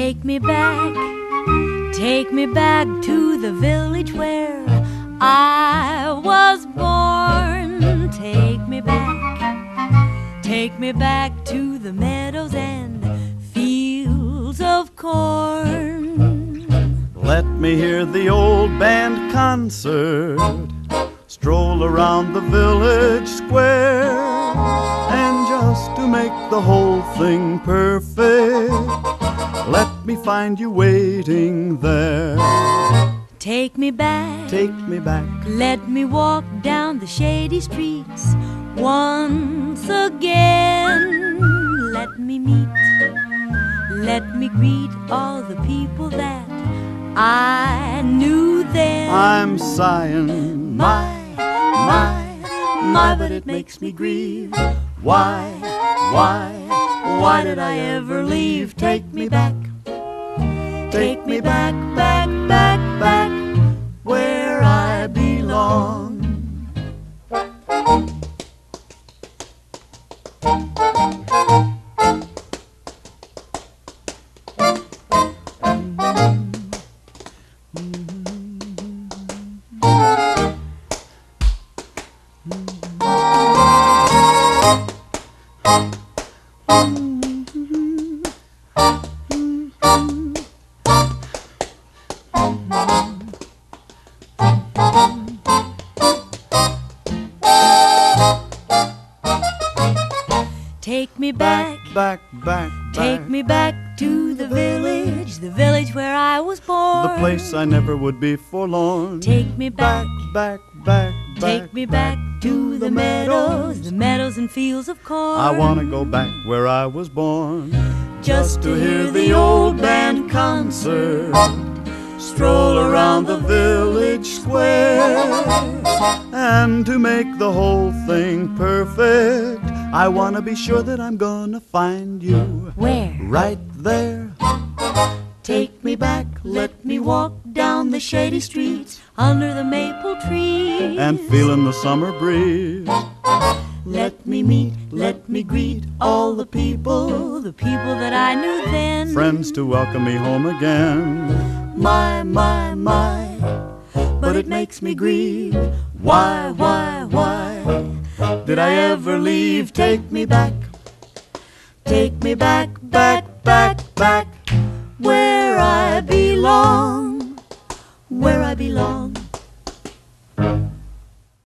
Take me back to the village where I was born. Take me back to the meadows and fields of corn. Let me hear the old band concert, stroll around the village square, and just to make the whole thing perfect, let me find you waiting there. Take me back, let me walk down the shady streets once again. Let me greet all the people that I knew then. I'm sighing, my, but it makes me grieve. Why did I ever leave? Take me back, back, where I belong. Take me back, take me back to the village where I was born. The place I never would be forlorn. Take me back, take me back to the meadows and fields of corn. I want to go back where I was born, just to hear the old band concert, stroll around the village square, and to make the whole thing perfect, I want to be sure that I'm gonna find you. Where? Right there. Take me back, let me walk down the shady streets under the maple trees, and feeling the summer breeze. Let me meet, let me greet all the people that I knew then. Friends to welcome me home again. My, but it makes me grieve. Why did I ever leave? Take me back, back, where I belong,